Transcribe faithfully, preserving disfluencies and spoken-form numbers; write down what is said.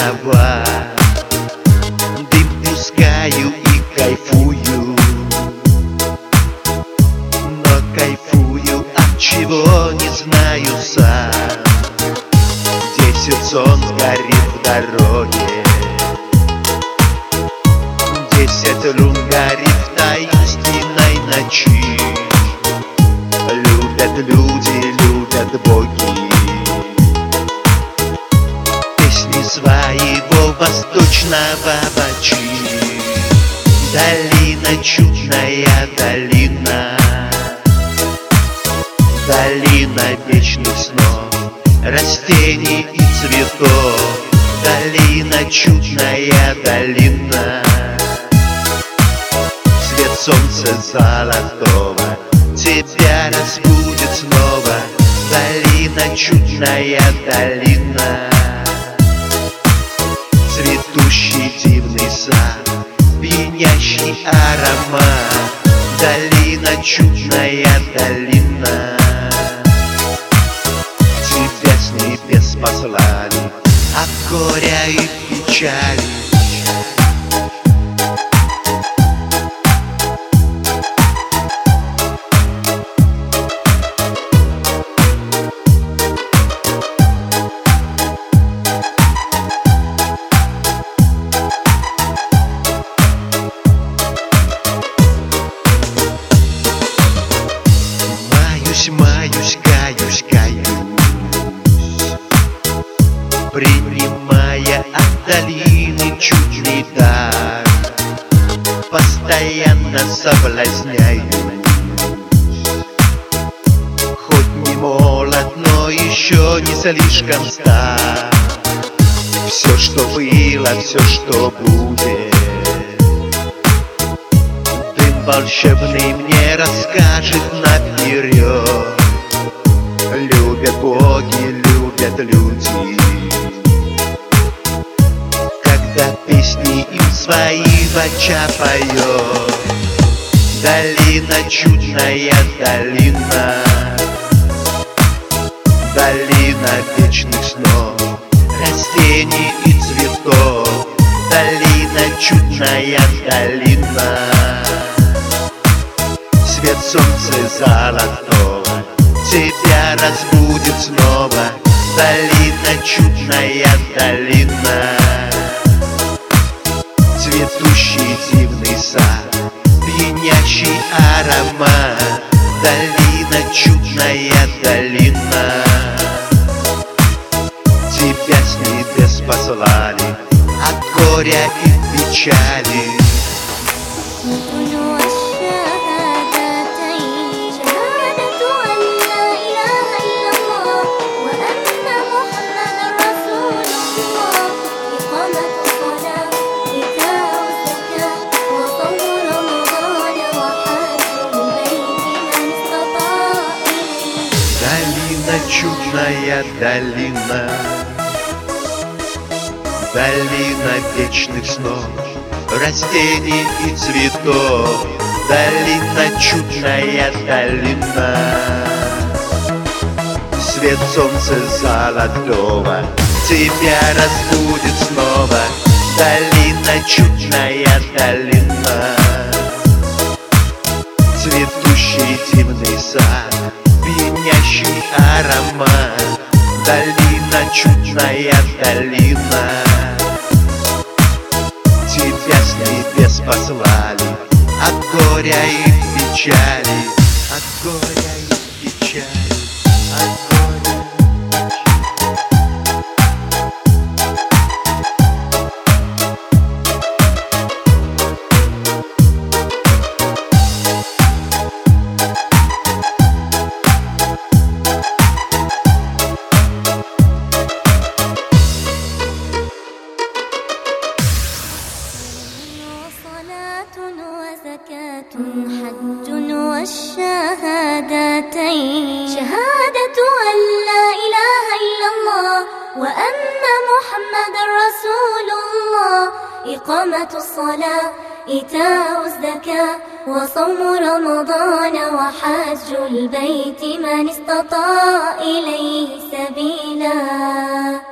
трава. Дым пускаю и кайфую, но кайфую от чего не знаю сам. Десять солнц горит в дороге, десять лун горит в таинственной ночи. Любят люди, любят боги песни своего восточного бачи. Долина, чудная долина, долина вечных снов, растений и цветов. Долина, чудная долина, свет солнца золотого тебя разбудит снова. Долина, чудная долина, цветущий дивный сад, пьянящий аромат. Долина, чудная долина, тебя с небес послали от горя и печали. Маюсь, каюсь, каюсь, принимая от долины чудный дар. Постоянно соблазняюсь, хоть не молод, но еще не слишком стар. Все, что было, все, что будет, дым волшебный мне расскажет наперед. Любят боги, любят люди, когда песни им свои бача поет. Долина, чудная долина, долина вечных снов, растений и цветов. Долина, чудная долина, свет солнца золотого тебя разбудит снова. Долина, чудная долина, цветущий дивный сад, пьянящий аромат. Долина, чудная долина, тебя с небес послали от горя и печали. Чудная долина, долина вечных снов, растений и цветов. Долина, чудная долина, свет солнца золотого тебя разбудит снова. Долина, чудная долина, цветущий дивный сад, пьянящий аромат. Долина, чудная долина, тебя с небес послали от горя и печали, от горя и печали, от горя. حج والشهادتين، شهادة أن لا إله إلا الله وأن محمد رسول الله، إقامة الصلاة، إيتاء الزكاة، وصوم رمضان، وحج البيت من استطاع إليه سبيلا.